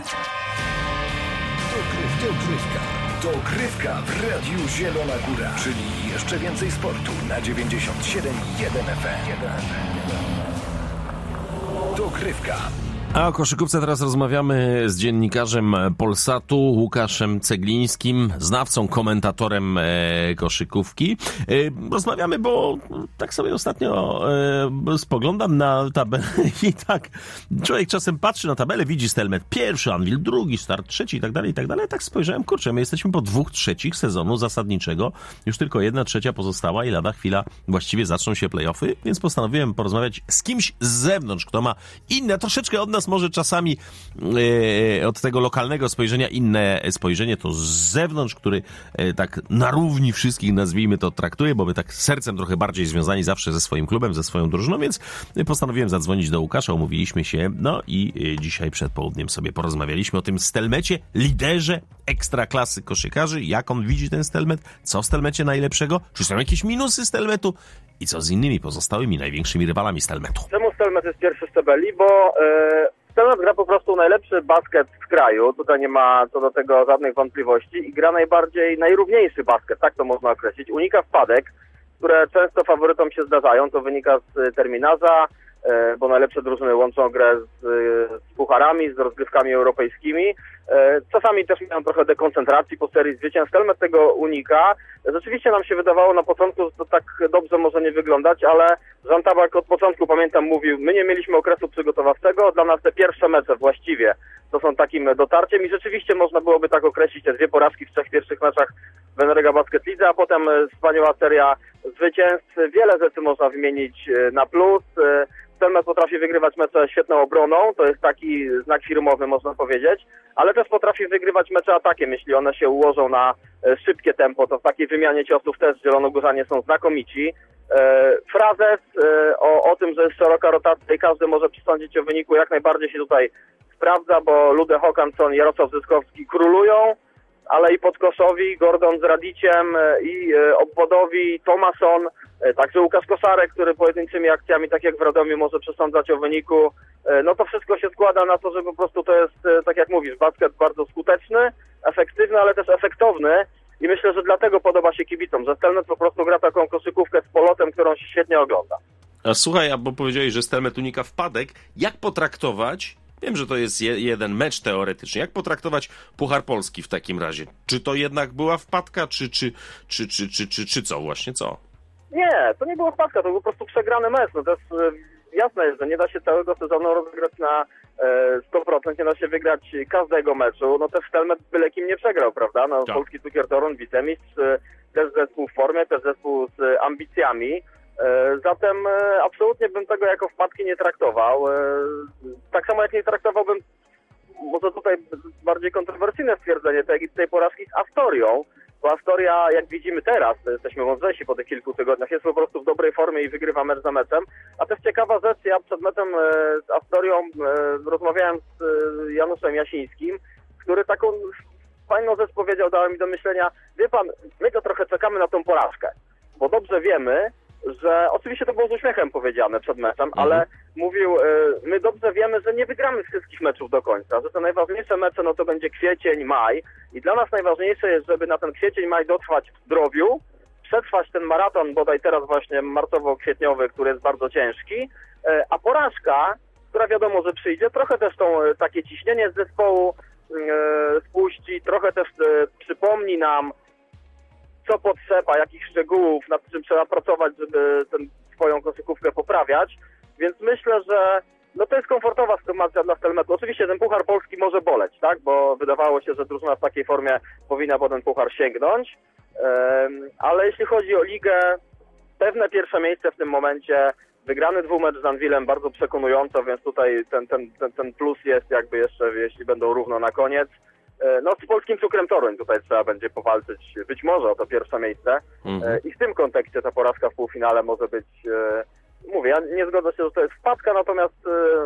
Dogrywka w Radiu Zielona Góra, czyli jeszcze więcej sportu na 97,1 FM. Dogrywka. A o koszykówce teraz rozmawiamy z dziennikarzem Polsatu Łukaszem Ceglińskim, znawcą, komentatorem koszykówki. Rozmawiamy, bo tak sobie ostatnio spoglądam na tabelę i tak człowiek czasem patrzy na tabelę, widzi Stelmet pierwszy, Anwil drugi, Start trzeci i tak dalej. Tak spojrzałem, kurczę, my jesteśmy po 2/3 sezonu zasadniczego, już tylko 1/3 pozostała i lada chwila właściwie zaczną się play-offy, więc postanowiłem porozmawiać z kimś z zewnątrz, kto ma inne, troszeczkę od nas może czasami od tego lokalnego spojrzenia inne spojrzenie, to z zewnątrz, który tak na równi wszystkich, nazwijmy to, traktuje, bo my tak sercem trochę bardziej związani zawsze ze swoim klubem, ze swoją drużyną, więc postanowiłem zadzwonić do Łukasza, umówiliśmy się, no i dzisiaj przed południem sobie porozmawialiśmy o tym Stelmecie, liderze ekstraklasy koszykarzy, jak on widzi ten Stelmet, co w Stelmecie najlepszego, czy są jakieś minusy Stelmetu i co z innymi pozostałymi największymi rywalami Stelmetu. Czemu Stelmet jest pierwszy z tabeli? Bo Stelmet gra po prostu najlepszy basket w kraju, tutaj nie ma co do tego żadnych wątpliwości i gra najrówniejszy basket, tak to można określić. Unika wpadek, które często faworytom się zdarzają, to wynika z terminarza, bo najlepsze drużyny łączą grę z pucharami, z rozgrywkami europejskimi. Czasami też mają trochę dekoncentracji po serii zwycięstw. Stelmet tego unika. Rzeczywiście nam się wydawało na początku, że to tak dobrze może nie wyglądać, ale Jan Tabak od początku, pamiętam, mówił, my nie mieliśmy okresu przygotowawczego, dla nas te pierwsze mecze właściwie to są takim dotarciem i rzeczywiście można byłoby tak określić te 2 porażki w 3 pierwszych meczach w Energa Basket Lidze, a potem wspaniała seria zwycięstw. Wiele rzeczy można wymienić na plus. Stelmet potrafi wygrywać mecze świetną obroną, to jest taki znak firmowy, można powiedzieć, ale też potrafi wygrywać mecze atakiem, jeśli one się ułożą na szybkie tempo, to w takiej wymianie ciosów też zielonogórzanie są znakomici. Frazes o tym, że jest szeroka rotacja i każdy może przesądzić o wyniku, jak najbardziej się tutaj sprawdza, bo Lude Håkansson, Jarosław Zyskowski królują, ale i Podkoszowi, Gordon z Radiciem i obwodowi Tomason, także Łukasz Koszarek, który pojedynczymi akcjami, tak jak w Radomiu, może przesądzać o wyniku. No to wszystko się składa na to, że po prostu to jest, tak jak mówisz, basket bardzo skuteczny, efektywny, ale też efektowny i myślę, że dlatego podoba się kibicom, że Stelmet po prostu gra taką koszykówkę z polotem, którą się świetnie ogląda. A słuchaj, bo powiedziałeś, że Stelmet unika wpadek, jak potraktować, wiem, że to jest jeden mecz teoretycznie, jak potraktować Puchar Polski w takim razie? Czy to jednak była wpadka, czy co właśnie, co? Nie, to nie było wpadka, to był po prostu przegrany mecz. No to jest jasne, że nie da się całego sezonu rozegrać na 100%, nie da się wygrać każdego meczu. No też Stelmet byle kim nie przegrał, prawda? No, tak. Polski Cukier Toruń, wicemistrz, też zespół w formie, też zespół z ambicjami. Zatem absolutnie bym tego jako wpadki nie traktował. Tak samo jak nie traktowałbym, może tutaj bardziej kontrowersyjne stwierdzenie tej porażki z Astorią, bo Astoria, jak widzimy teraz, jesteśmy mądrzejsi po tych kilku tygodniach, jest po prostu w dobrej formie i wygrywa mecz za meczem. A też ciekawa rzecz, ja przed meczem z Astorią rozmawiałem z Januszem Jasińskim, który taką fajną rzecz powiedział, dała mi do myślenia, wie pan, my to trochę czekamy na tą porażkę, bo dobrze wiemy, że oczywiście to było z uśmiechem powiedziane przed meczem, ale mówił, my dobrze wiemy, że nie wygramy wszystkich meczów do końca, że te najważniejsze mecze no to będzie kwiecień, maj i dla nas najważniejsze jest, żeby na ten kwiecień, maj dotrwać w zdrowiu, przetrwać ten maraton, bodaj teraz właśnie marcowo-kwietniowy, który jest bardzo ciężki, a porażka, która wiadomo, że przyjdzie, trochę też takie ciśnienie z zespołu spuści, trochę też przypomni nam, co potrzeba, jakich szczegółów, nad czym trzeba pracować, żeby swoją koszykówkę poprawiać. Więc myślę, że no to jest komfortowa sytuacja dla Stelmetu. Oczywiście ten Puchar Polski może boleć, tak? Bo wydawało się, że drużyna w takiej formie powinna po ten puchar sięgnąć. Ale jeśli chodzi o ligę, pewne pierwsze miejsce w tym momencie, wygrany dwumecz z Anwilem bardzo przekonująco, więc tutaj ten plus jest jakby jeszcze, jeśli będą równo na koniec. No z Polskim Cukrem Toruń tutaj trzeba będzie powalczyć być może o to pierwsze miejsce i w tym kontekście ta porażka w półfinale może być, mówię, ja nie zgodzę się, że to jest wpadka, natomiast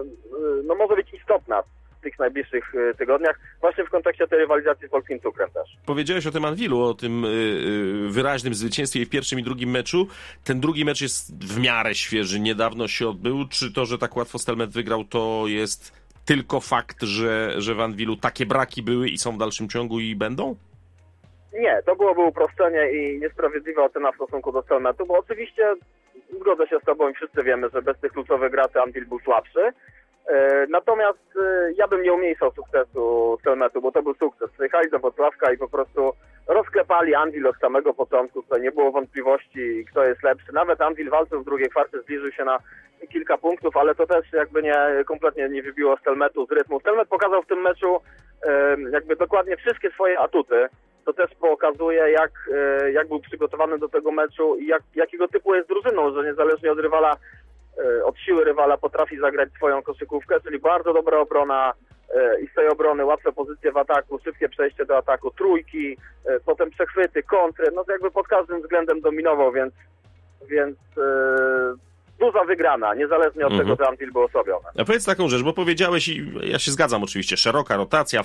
no może być istotna w tych najbliższych tygodniach, właśnie w kontekście tej rywalizacji z Polskim Cukrem też. Powiedziałeś o tym Anwilu, o tym wyraźnym zwycięstwie w pierwszym i drugim meczu. Ten drugi mecz jest w miarę świeży, niedawno się odbył. Czy to, że tak łatwo Stelmet wygrał, to jest tylko fakt, że w Anwilu takie braki były i są w dalszym ciągu i będą? Nie, to byłoby uproszczenie i niesprawiedliwa ocena w stosunku do Stelmetu, bo oczywiście zgodzę się z tobą i wszyscy wiemy, że bez tych kluczowych graczy Anwil był słabszy. Natomiast ja bym nie umniejszał sukcesu Stelmetu, bo to był sukces. Przyjechali do Wrocławka i po prostu rozklepali Anwil od samego początku. Tutaj nie było wątpliwości, kto jest lepszy. Nawet Anwil walczył w drugiej kwarcie, zbliżył się na kilka punktów, ale to też jakby kompletnie nie wybiło Stelmetu z rytmu. Stelmet pokazał w tym meczu jakby dokładnie wszystkie swoje atuty. To też pokazuje, jak był przygotowany do tego meczu i jakiego typu jest drużyną, że niezależnie od rywala, od siły rywala potrafi zagrać swoją koszykówkę, czyli bardzo dobra obrona i z tej obrony łatwe pozycje w ataku, szybkie przejście do ataku, trójki, potem przechwyty, kontry, no to jakby pod każdym względem dominował, więc duża wygrana, niezależnie od tego, że Anwil był osłabiony. A powiedz taką rzecz, bo powiedziałeś, i ja się zgadzam oczywiście, szeroka rotacja,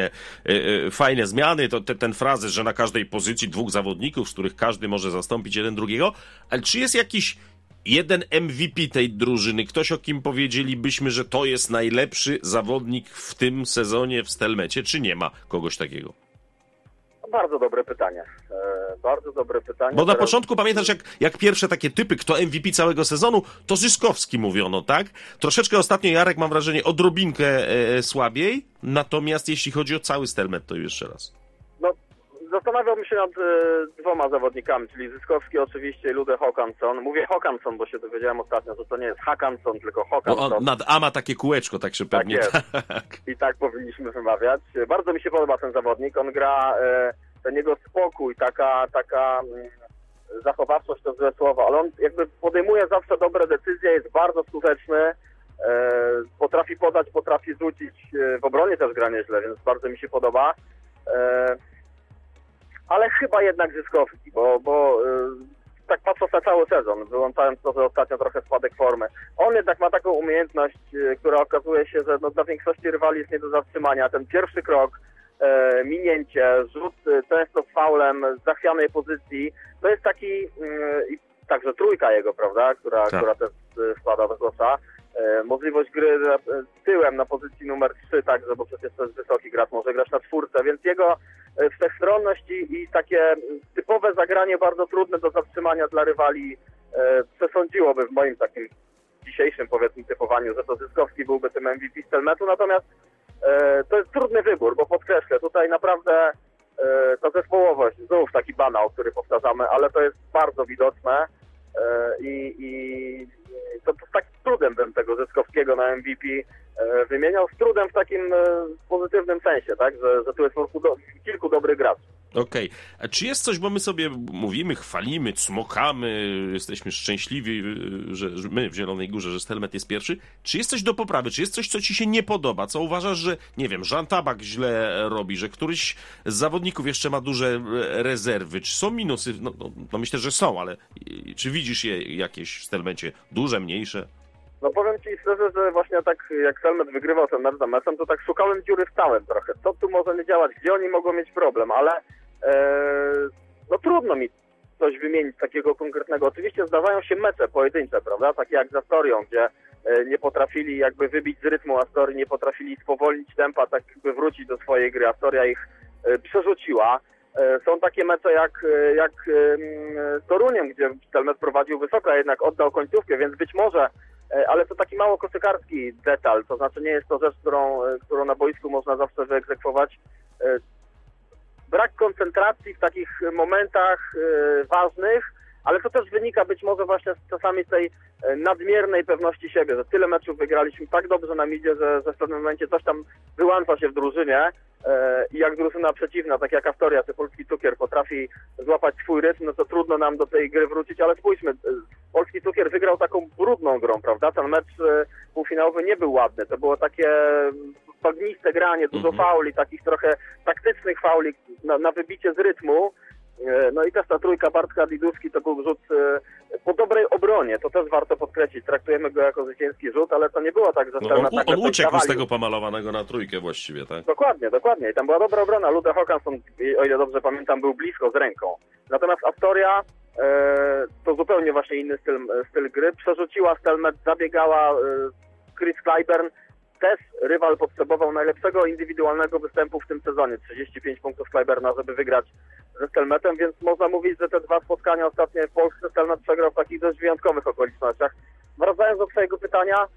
fajne zmiany, to ten frazes, że na każdej pozycji 2 zawodników, z których każdy może zastąpić jeden drugiego, ale czy jest jakiś jeden MVP tej drużyny, ktoś, o kim powiedzielibyśmy, że to jest najlepszy zawodnik w tym sezonie w Stelmecie, czy nie ma kogoś takiego? Bardzo dobre pytanie. Bardzo dobre pytanie. Bo na początku pamiętasz, jak pierwsze takie typy, kto MVP całego sezonu, to Zyskowski mówiono, tak? Troszeczkę ostatnio Jarek, mam wrażenie, odrobinkę słabiej, natomiast jeśli chodzi o cały Stelmet, to jeszcze raz. No, zastanawiałbym się nad 2 zawodnikami, czyli Zyskowski oczywiście i Lude Håkansson. Mówię Håkansson, bo się dowiedziałem ostatnio, że to nie jest Håkansson, tylko Håkansson. No, nad A ma takie kółeczko, tak się pewnie... Tak jest. I tak powinniśmy wymawiać. Bardzo mi się podoba ten zawodnik. On gra, ten jego spokój, taka zachowawczość to złe słowo, ale on jakby podejmuje zawsze dobre decyzje, jest bardzo skuteczny, potrafi podać, potrafi rzucić, w obronie też gra nieźle, więc bardzo mi się podoba. Ale chyba jednak Zyskowski, bo tak patrząc na cały sezon, wyłączając to, że ostatnio trochę spadek formy, on jednak ma taką umiejętność, która okazuje się, że dla większości rywali jest nie do zatrzymania. Ten pierwszy krok, minięcie, rzut często z faulem, z zachwianej pozycji, to jest taki, także trójka jego, prawda, która też wpada do kosza. Możliwość gry tyłem na pozycji numer 3 także, bo przecież to jest wysoki gracz, może grać na 4, więc jego wszechstronność i takie typowe zagranie bardzo trudne do zatrzymania dla rywali przesądziłoby w moim takim dzisiejszym, powiedzmy, typowaniu, że to Zyskowski byłby tym MVP Stelmetu, natomiast to jest trudny wybór, bo podkreślę, tutaj naprawdę ta zespołowość, znów taki banał, który powtarzamy, ale to jest bardzo widoczne i to z takim trudem bym tego Zyskowskiego na MVP wymieniał, z trudem w takim pozytywnym sensie, tak, że tu jest kilku dobrych graczy. Okej. A czy jest coś, bo my sobie mówimy, chwalimy, cmokamy, jesteśmy szczęśliwi, że my w Zielonej Górze, że Stelmet jest pierwszy. Czy jest coś do poprawy? Czy jest coś, co ci się nie podoba? Co uważasz, że, nie wiem, Jean Tabak źle robi, że któryś z zawodników jeszcze ma duże rezerwy? Czy są minusy? No myślę, że są, ale czy widzisz je jakieś w Stelmecie? Duże, mniejsze? No powiem ci szczerze, że właśnie tak jak Stelmet wygrywał ten mecz za meczem, to tak szukałem dziury w całym trochę. Co tu może nie działać? Gdzie oni mogą mieć problem? Ale no trudno mi coś wymienić takiego konkretnego. Oczywiście zdarzają się mecze pojedyncze, prawda? Takie jak z Astorią, gdzie nie potrafili jakby wybić z rytmu Astorii, nie potrafili spowolnić tempa, tak jakby wrócić do swojej gry. Astoria ich przerzuciła. Są takie mecze jak z Toruniem, gdzie Stelmet prowadził wysoko, a jednak oddał końcówkę, więc być może, ale to taki mało koszykarski detal, to znaczy nie jest to rzecz, którą na boisku można zawsze wyegzekwować. Brak koncentracji w takich momentach ważnych, ale to też wynika być może właśnie czasami z tej nadmiernej pewności siebie, że tyle meczów wygraliśmy tak dobrze nam idzie, że w pewnym momencie coś tam wyłącza się w drużynie i jak drużyna przeciwna, tak jak Astoria czy Polski Cukier potrafi złapać swój rytm, no to trudno nam do tej gry wrócić, ale spójrzmy, Polski Cukier wygrał taką brudną grą, prawda? Ten mecz półfinałowy nie był ładny, to było takie bagniste granie, dużo fauli, takich trochę taktycznych fauli na wybicie z rytmu. No i też ta trójka Bartka Diduszki to był rzut po dobrej obronie, to też warto podkreślić. Traktujemy go jako zwycięski rzut, ale to nie było tak, że on uciekł z tego pomalowanego na trójkę właściwie, tak? Dokładnie. I tam była dobra obrona. Lude Håkansson, o ile dobrze pamiętam, był blisko z ręką. Natomiast Astoria to zupełnie właśnie inny styl gry. Przerzuciła Stelmet, zabiegała Chris Clyburn. też rywal potrzebował najlepszego indywidualnego występu w tym sezonie. 35 punktów Kleiberna, żeby wygrać ze Stelmetem, więc można mówić, że te dwa spotkania ostatnie w Polsce Stelmet przegrał w takich dość wyjątkowych okolicznościach. Wracając do twojego pytania,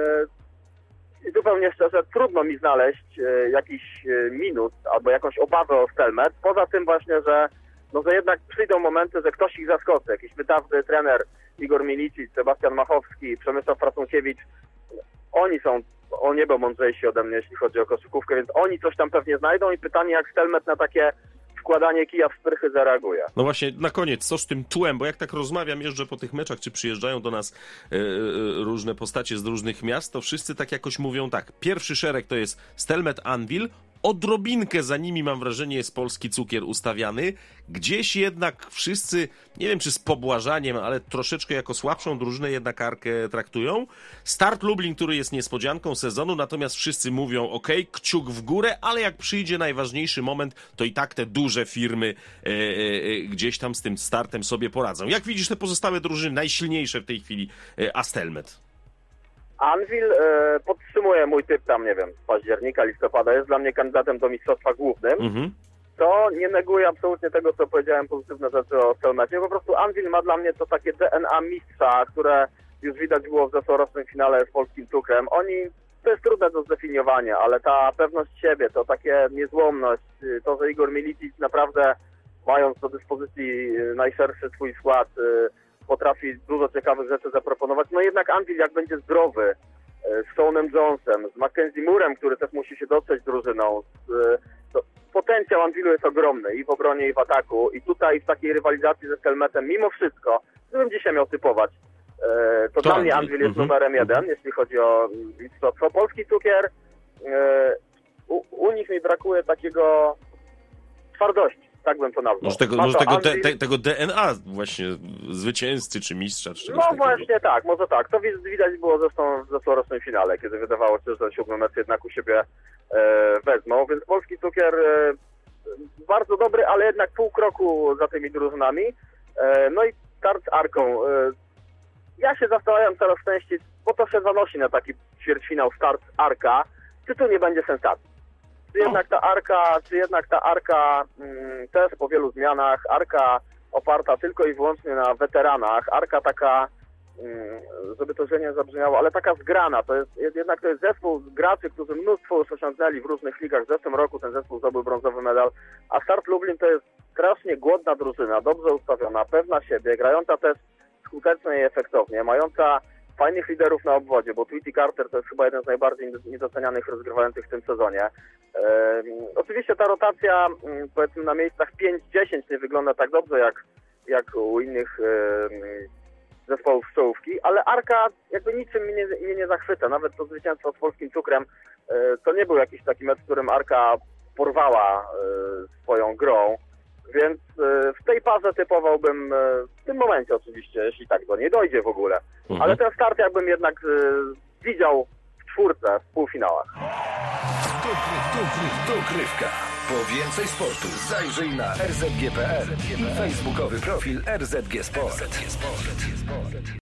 zupełnie szczerze, trudno mi znaleźć jakiś minus albo jakąś obawę o Stelmet. Poza tym właśnie, że jednak przyjdą momenty, że ktoś ich zaskoczy. Jakiś wytawny trener Igor Milicic, Sebastian Machowski, Przemysław Frasunkiewicz. Oni są o niebo mądrzejsi ode mnie, jeśli chodzi o koszykówkę, więc oni coś tam pewnie znajdą i pytanie, jak Stelmet na takie wkładanie kija w szprychy zareaguje. No właśnie, na koniec, co z tym tłem? Bo jak tak rozmawiam, jeżdżę po tych meczach, czy przyjeżdżają do nas różne postacie z różnych miast, to wszyscy tak jakoś mówią tak. Pierwszy szereg to jest Stelmet Anwil, odrobinkę za nimi, mam wrażenie, jest polski cukier ustawiany. Gdzieś jednak wszyscy, nie wiem czy z pobłażaniem, ale troszeczkę jako słabszą drużynę jednak Arkę traktują. Start Lublin, który jest niespodzianką sezonu, natomiast wszyscy mówią okej, kciuk w górę, ale jak przyjdzie najważniejszy moment, to i tak te duże firmy gdzieś tam z tym startem sobie poradzą. Jak widzisz te pozostałe drużyny, najsilniejsze w tej chwili, a Stelmet? Anwil podtrzymuje mój typ tam, nie wiem, z października, listopada, jest dla mnie kandydatem do mistrzostwa głównym. To nie neguje absolutnie tego, co powiedziałem pozytywne rzeczy o Stelmecie. Po prostu Anwil ma dla mnie to takie DNA mistrza, które już widać było w zeszłorocznym finale z polskim cukrem. To jest trudne do zdefiniowania, ale ta pewność siebie, to takie niezłomność, to, że Igor Milicic naprawdę, mając do dyspozycji najszerszy swój skład, potrafi dużo ciekawych rzeczy zaproponować. No jednak Anwil, jak będzie zdrowy, z Seanem Jonesem, z Mackenzie Moorem, który też musi się dotrzeć drużyną, potencjał Anwilu jest ogromny i w obronie, i w ataku. I tutaj w takiej rywalizacji ze Stelmetem, mimo wszystko, gdybym dzisiaj miał typować, to dla mnie Anwil jest numerem 1, jeśli chodzi o mistrzostwo. Polski cukier, u nich mi brakuje takiego twardości. Tak bym to nazwał. Może tego DNA właśnie zwycięzcy czy mistrza. Czy no właśnie tak, może tak. To widać było zresztą w zeszłorocznym finale, kiedy wydawało się, że 7 mecz jednak u siebie wezmą. Więc polski cukier bardzo dobry, ale jednak pół kroku za tymi drużynami. No i start z Arką. Ja się zastanawiam coraz częściej, bo to się zanosi na taki ćwierćfinał start z Arka, czy tu nie będzie sensacji. Czy jednak ta Arka też po wielu zmianach, Arka oparta tylko i wyłącznie na weteranach, Arka taka, żeby to źle nie zabrzmiało, ale taka zgrana, to jest zespół graczy, którzy mnóstwo już osiągnęli w różnych ligach. W zeszłym roku ten zespół zdobył brązowy medal, a Start Lublin to jest strasznie głodna drużyna, dobrze ustawiona, pewna siebie, grająca też skutecznie i efektownie, mająca fajnych liderów na obwodzie, bo Tweety Carter to jest chyba jeden z najbardziej niedocenianych rozgrywających w tym sezonie. Oczywiście ta rotacja, powiedzmy, na miejscach 5-10 nie wygląda tak dobrze jak u innych zespołów z czołówki, ale Arka jakby niczym mnie nie zachwyca. Nawet to zwycięstwo z polskim cukrem to nie był jakiś taki mecz, w którym Arka porwała swoją grą. Więc w tej parze typowałbym, w tym momencie oczywiście, jeśli tak do niej dojdzie w ogóle. Ale ten start jakbym jednak widział w czwórce, w półfinałach. Dogrywka. Po więcej sportu zajrzyj na rzg.pl i facebookowy profil RZG Sport.